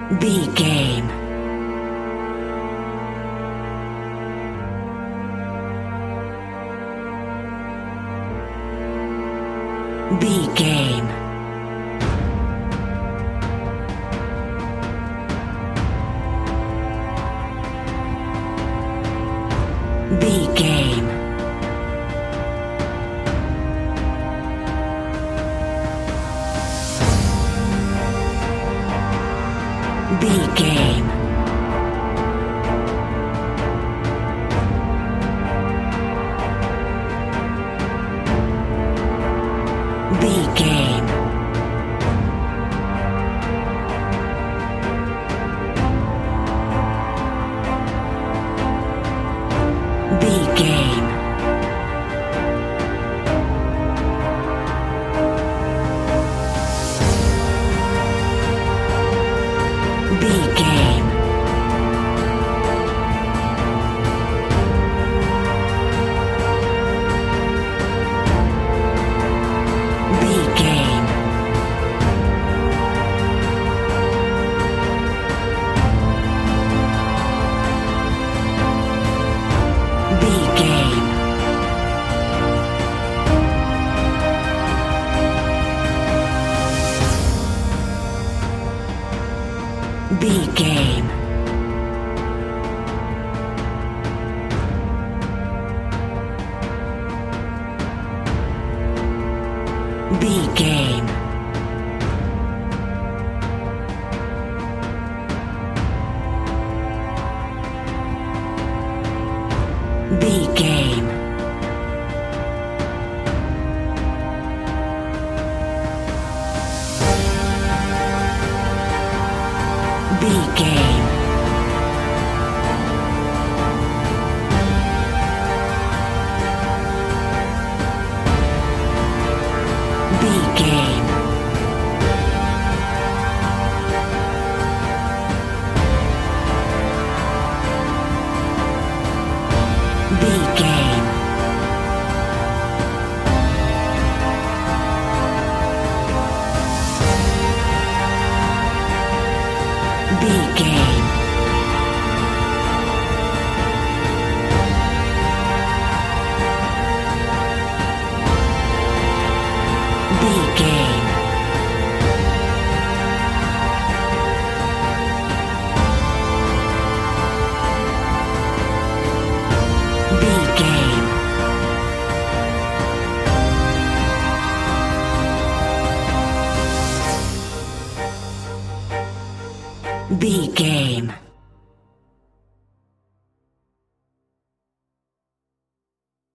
B game. B game. B game. B game. B game. B game. B game. B game. B game. B game. B game. B game. B game. B game. B game. B game. B game. B game. B game.